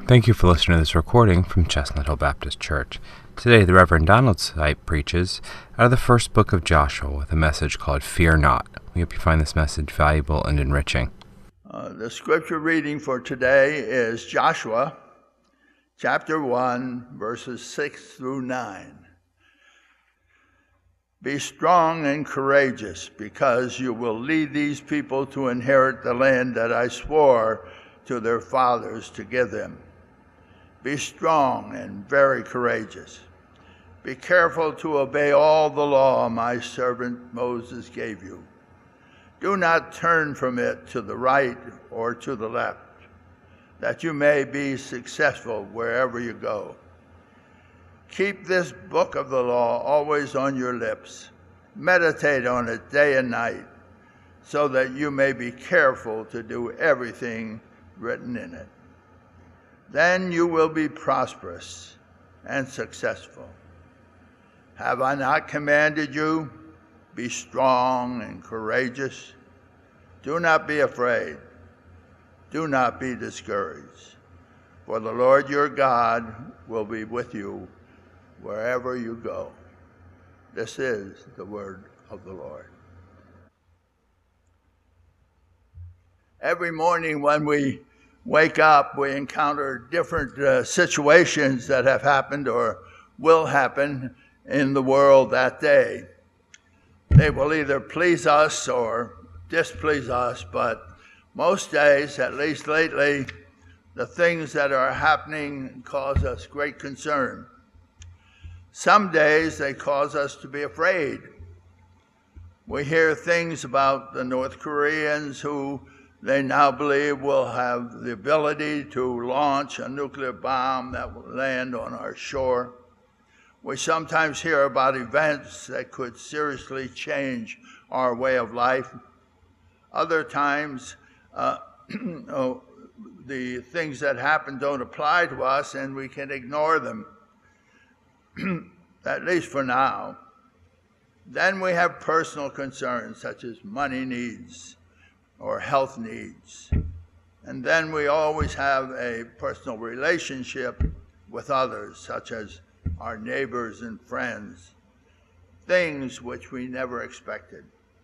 Thank you for listening to this recording from Chestnut Hill Baptist Church. Today, the Reverend Donald Sipe preaches out of the first book of Joshua with a message called Fear Not. We hope you find this message valuable and enriching. The scripture reading for today is Joshua chapter 1, verses 6 through 9. Be strong and courageous, because you will lead these people to inherit the land that I swore to their fathers to give them. Be strong and very courageous. Be careful to obey all the law my servant Moses gave you. Do not turn from it to the right or to the left, that you may be successful wherever you go. Keep this book of the law always on your lips. Meditate on it day and night, so that you may be careful to do everything written in it. Then you will be prosperous and successful. Have I not commanded you? Be strong and courageous. Do not be afraid. Do not be discouraged. For the Lord your God will be with you wherever you go. This is the word of the Lord. Every morning when we wake up, we encounter different situations that have happened or will happen in the world that day. They will either please us or displease us, but most days, at least lately, the things that are happening cause us great concern. Some days they cause us to be afraid. We hear things about the North Koreans who they now believe will have the ability to launch a nuclear bomb that will land on our shore. We sometimes hear about events that could seriously change our way of life. Other times, the things that happen don't apply to us and we can ignore them, at least for now. Then we have personal concerns such as money needs or health needs. And then we always have a personal relationship with others, such as our neighbors and friends, things which we never expected.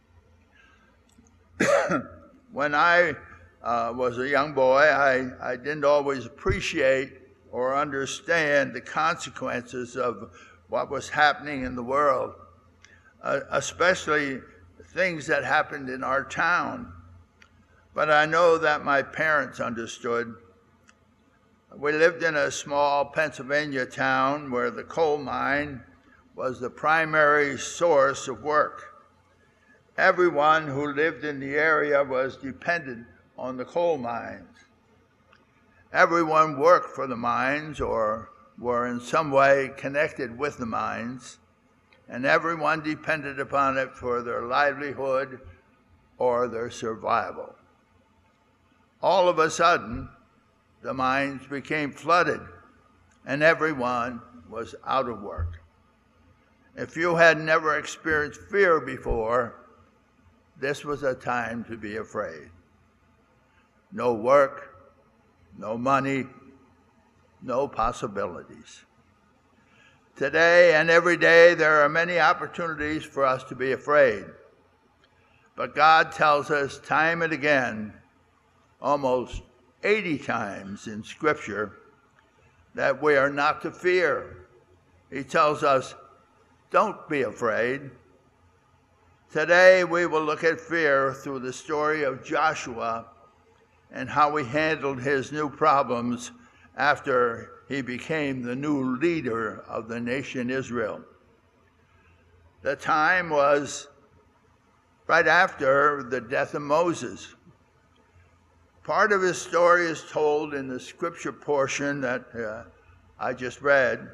When I was a young boy, I didn't always appreciate or understand the consequences of what was happening in the world, especially things that happened in our town. But I know that my parents understood. We lived in a small Pennsylvania town where the coal mine was the primary source of work. Everyone who lived in the area was dependent on the coal mines. Everyone worked for the mines or were in some way connected with the mines, and everyone depended upon it for their livelihood or their survival. All of a sudden, the mines became flooded, and everyone was out of work. If you had never experienced fear before, this was a time to be afraid. No work, no money, no possibilities. Today and every day, there are many opportunities for us to be afraid. But God tells us time and again, almost 80 times in Scripture, that we are not to fear. He tells us, don't be afraid. Today we will look at fear through the story of Joshua and how he handled his new problems after he became the new leader of the nation Israel. The time was right after the death of Moses. Part of his story is told in the scripture portion that I just read.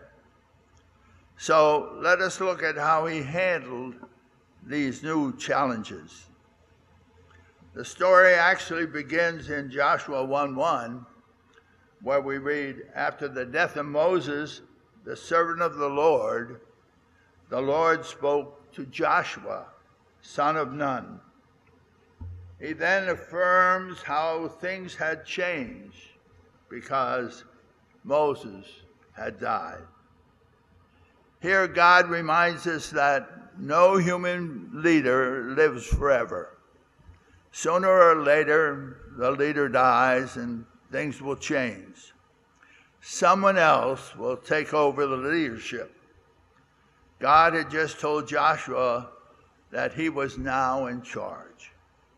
So let us look at how he handled these new challenges. The story actually begins in Joshua 1:1, where we read, after the death of Moses, the servant of the Lord spoke to Joshua, son of Nun. He then affirms how things had changed because Moses had died. Here God reminds us that no human leader lives forever. Sooner or later, the leader dies and things will change. Someone else will take over the leadership. God had just told Joshua that he was now in charge.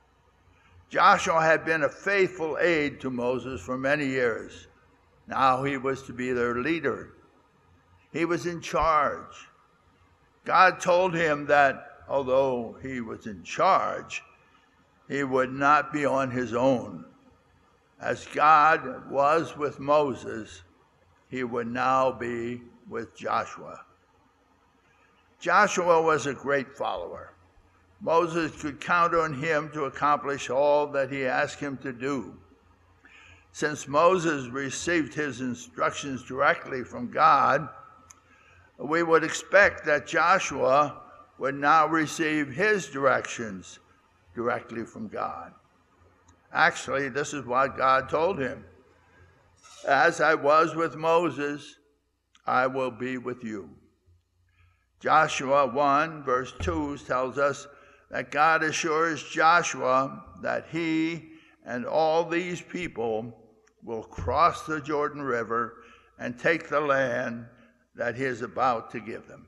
Joshua had been a faithful aide to Moses for many years. Now he was to be their leader. He was in charge. God told him that although he was in charge, he would not be on his own. As God was with Moses, he would now be with Joshua. Joshua was a great follower. Moses could count on him to accomplish all that he asked him to do. Since Moses received his instructions directly from God, we would expect that Joshua would now receive his directions directly from God. Actually, this is what God told him. As I was with Moses, I will be with you. Joshua 1 verse 2 tells us that God assures Joshua that he and all these people will cross the Jordan River and take the land that he is about to give them.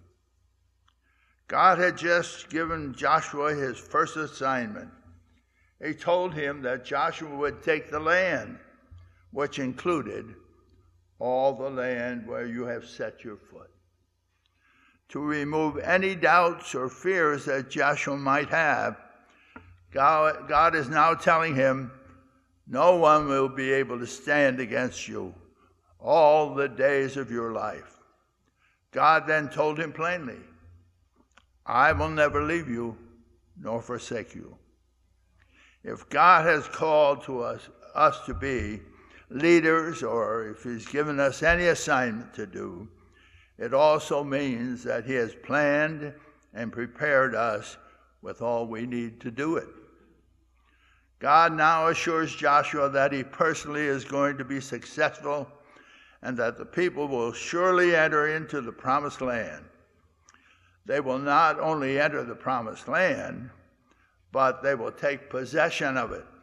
God had just given Joshua his first assignment. He told him that Joshua would take the land, which included all the land where you have set your foot. To remove any doubts or fears that Joshua might have, God is now telling him, no one will be able to stand against you all the days of your life. God then told him plainly, I will never leave you nor forsake you. If God has called to us to be leaders, or if he's given us any assignment to do, it also means that he has planned and prepared us with all we need to do it. God now assures Joshua that he personally is going to be successful and that the people will surely enter into the promised land. They will not only enter the promised land, but they will take possession of it.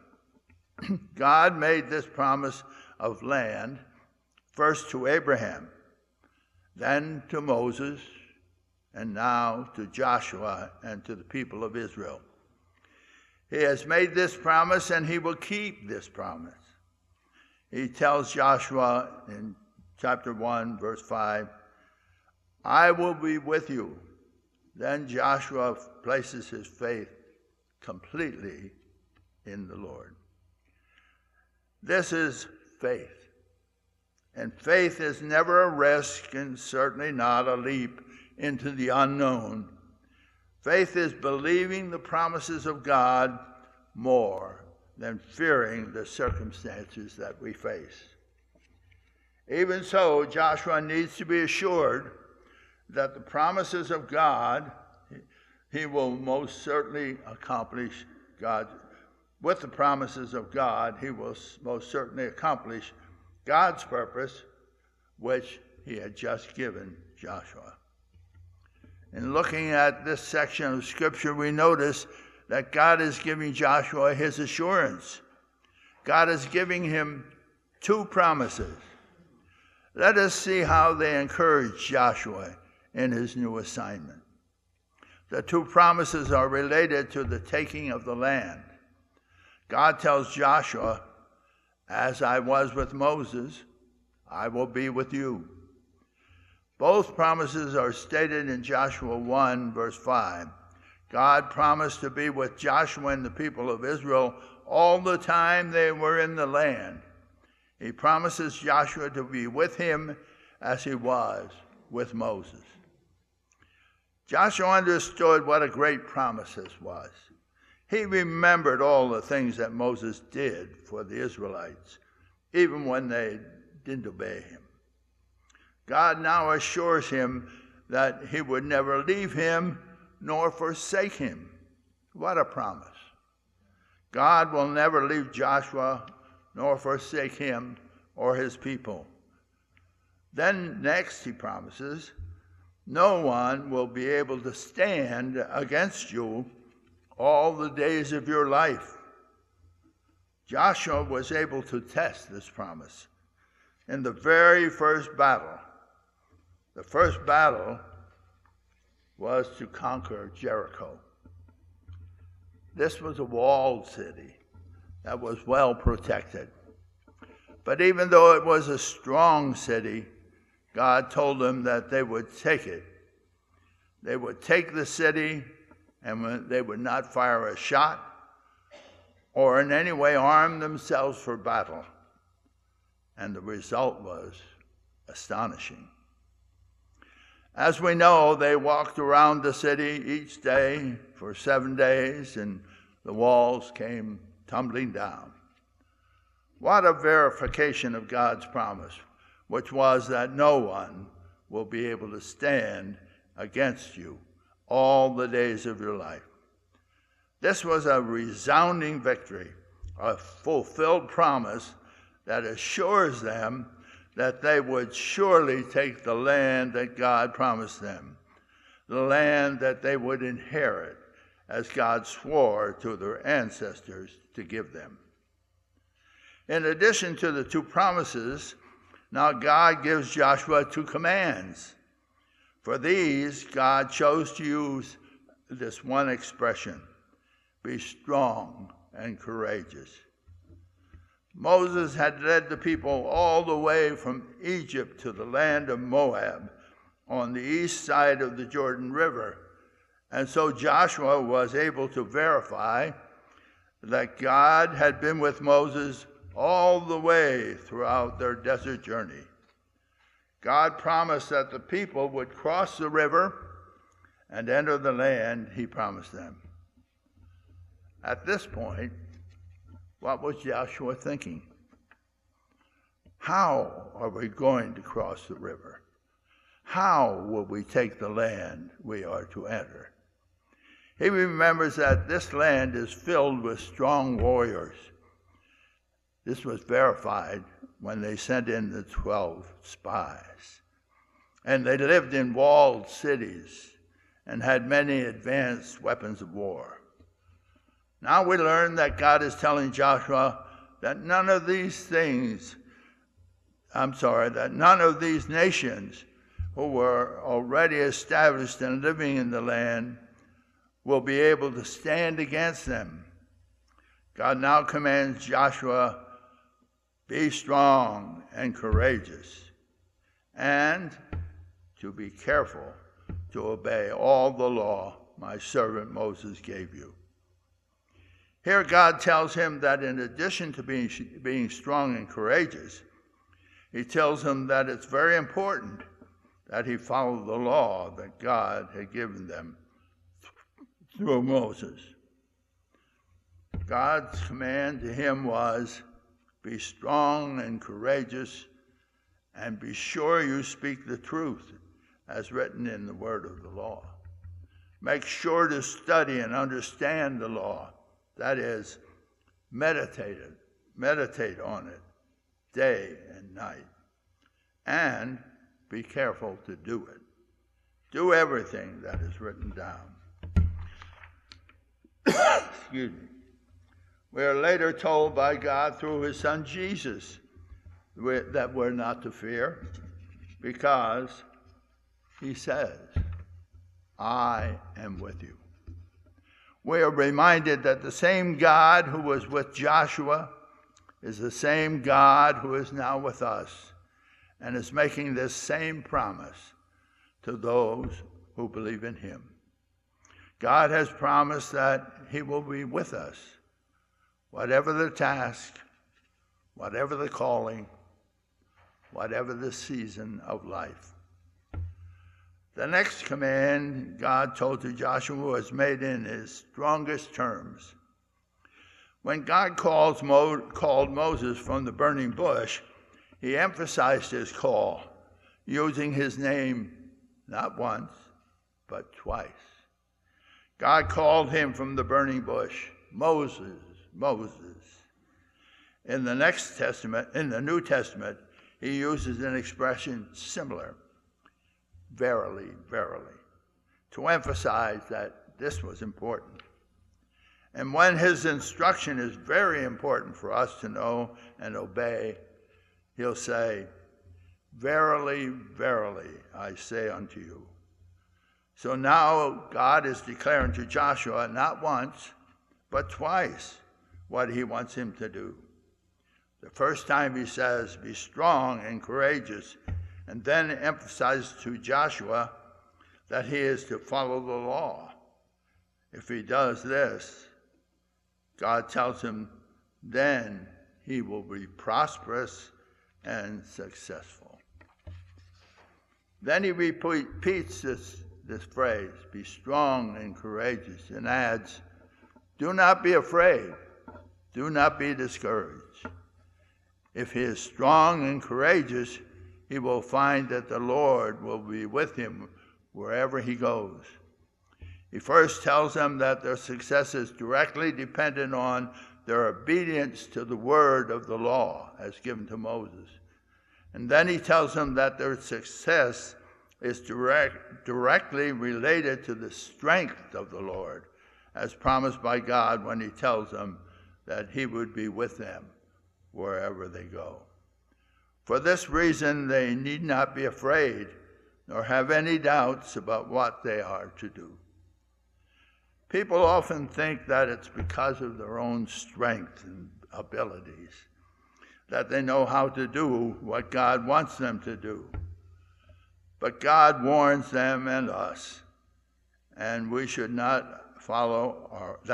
God made this promise of land first to Abraham, then to Moses, and now to Joshua and to the people of Israel. He has made this promise and he will keep this promise. He tells Joshua in chapter 1, verse 5, I will be with you. Then Joshua places his faith completely in the Lord. This is faith. And faith is never a risk and certainly not a leap into the unknown. Faith is believing the promises of God more than fearing the circumstances that we face. Even so, Joshua needs to be assured that the promises of God, he will most certainly accomplish with the promises of God, he will most certainly accomplish God's purpose, which he had just given Joshua. In looking at this section of Scripture, we notice that God is giving Joshua his assurance. God is giving him two promises. Let us see how they encourage Joshua in his new assignment. The two promises are related to the taking of the land. God tells Joshua, as I was with Moses, I will be with you. Both promises are stated in Joshua 1, verse 5. God promised to be with Joshua and the people of Israel all the time they were in the land. He promises Joshua to be with him as he was with Moses. Joshua understood what a great promise this was. He remembered all the things that Moses did for the Israelites, even when they didn't obey him. God now assures him that he would never leave him nor forsake him. What a promise. God will never leave Joshua nor forsake him or his people. Then next he promises, no one will be able to stand against you all the days of your life. Joshua was able to test this promise in the very first battle. The first battle was to conquer Jericho. This was a walled city that was well protected. But even though it was a strong city, God told them that they would take it. They would take the city, and they would not fire a shot or in any way arm themselves for battle. And the result was astonishing. As we know, they walked around the city each day for 7 days, and the walls came tumbling down. What a verification of God's promise, which was that no one will be able to stand against you all the days of your life. This was a resounding victory, a fulfilled promise that assures them that they would surely take the land that God promised them, the land that they would inherit as God swore to their ancestors to give them. In addition to the two promises, now God gives Joshua two commands. For these, God chose to use this one expression, be strong and courageous. Moses had led the people all the way from Egypt to the land of Moab on the east side of the Jordan River. And so Joshua was able to verify that God had been with Moses all the way throughout their desert journey. God promised that the people would cross the river and enter the land he promised them. At this point, what was Joshua thinking? How are we going to cross the river? How will we take the land we are to enter? He remembers that this land is filled with strong warriors. This was verified when they sent in the 12 spies. And they lived in walled cities and had many advanced weapons of war. Now we learn that God is telling Joshua that none of these nations who were already established and living in the land will be able to stand against them. God now commands Joshua, be strong and courageous, and to be careful to obey all the law my servant Moses gave you. Here God tells him that in addition to being strong and courageous, he tells him that it's very important that he follow the law that God had given them through Moses. God's command to him was, be strong and courageous, and be sure you speak the truth as written in the word of the law. Make sure to study and understand the law. That is, meditate on it day and night. And be careful to do it. Do everything that is written down. Excuse me. We are later told by God through his son Jesus that we're not to fear, because he says, I am with you. We are reminded that the same God who was with Joshua is the same God who is now with us and is making this same promise to those who believe in him. God has promised that he will be with us, whatever the task, whatever the calling, whatever the season of life. The next command God told to Joshua was made in his strongest terms. When God called Moses from the burning bush, he emphasized his call, using his name not once, but twice. God called him from the burning bush, Moses, Moses. In the New Testament, he uses an expression similar, verily, verily, to emphasize that this was important. And when his instruction is very important for us to know and obey, he'll say, verily, verily, I say unto you. So now God is declaring to Joshua not once, but twice what he wants him to do. The first time he says, be strong and courageous, and then emphasizes to Joshua that he is to follow the law. If he does this, God tells him, then he will be prosperous and successful. Then he repeats this phrase, be strong and courageous, and adds, do not be afraid, do not be discouraged. If he is strong and courageous, he will find that the Lord will be with him wherever he goes. He first tells them that their success is directly dependent on their obedience to the word of the law as given to Moses. And then he tells them that their success is directly related to the strength of the Lord, as promised by God when he tells them that he would be with them wherever they go. For this reason, they need not be afraid nor have any doubts about what they are to do. People often think that it's because of their own strength and abilities that they know how to do what God wants them to do. But God warns them and us, and we should not follow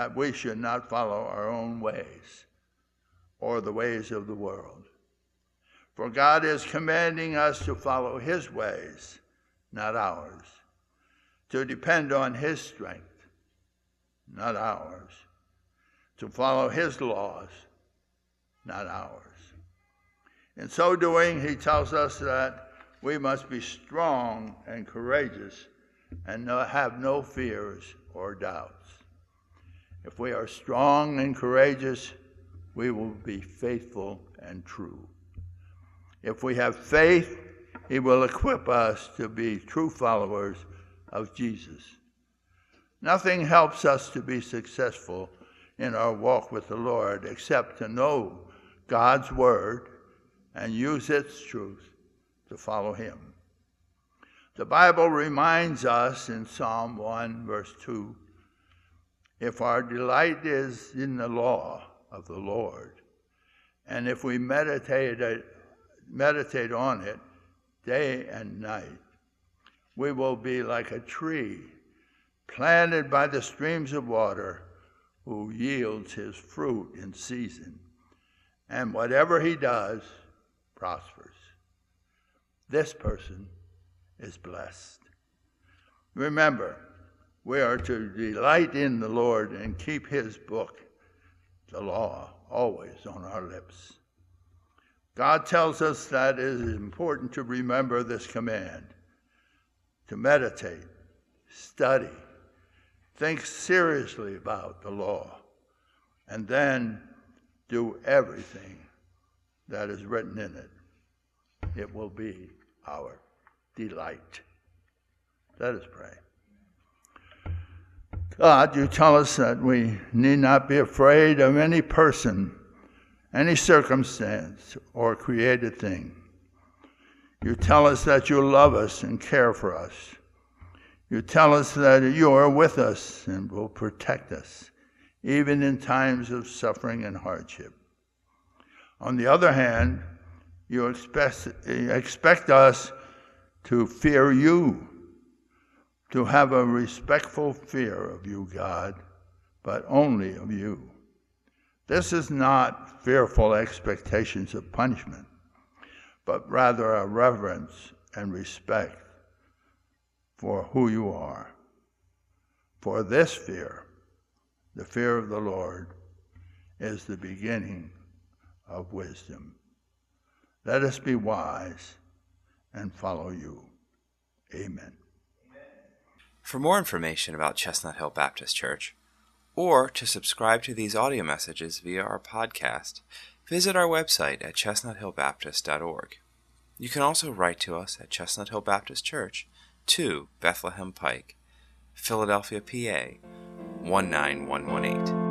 our own ways or the ways of the world. For God is commanding us to follow his ways, not ours, to depend on his strength, not ours, to follow his laws, not ours. In so doing, he tells us that we must be strong and courageous and have no fears or doubts. If we are strong and courageous, we will be faithful and true. If we have faith, he will equip us to be true followers of Jesus. Nothing helps us to be successful in our walk with the Lord except to know God's word and use its truth to follow him. The Bible reminds us in Psalm 1, verse 2, if our delight is in the law of the Lord, and if we meditate on it day and night, we will be like a tree planted by the streams of water, who yields his fruit in season, and whatever he does prospers. This person is blessed. Remember, we are to delight in the Lord and keep his book, the law, always on our lips. God tells us that it is important to remember this command, to meditate, study, think seriously about the law, and then do everything that is written in it. It will be our delight. Let us pray. God, you tell us that we need not be afraid of any person, any circumstance, or created thing. You tell us that you love us and care for us. You tell us that you are with us and will protect us, even in times of suffering and hardship. On the other hand, you expect us to fear you, to have a respectful fear of you, God, but only of you. This is not fearful expectations of punishment, but rather a reverence and respect for who you are. For this fear, the fear of the Lord, is the beginning of wisdom. Let us be wise and follow you. Amen. For more information about Chestnut Hill Baptist Church, or to subscribe to these audio messages via our podcast, visit our website at chestnuthillbaptist.org. You can also write to us at Chestnut Hill Baptist Church, 2 Bethlehem Pike, Philadelphia, PA 19118.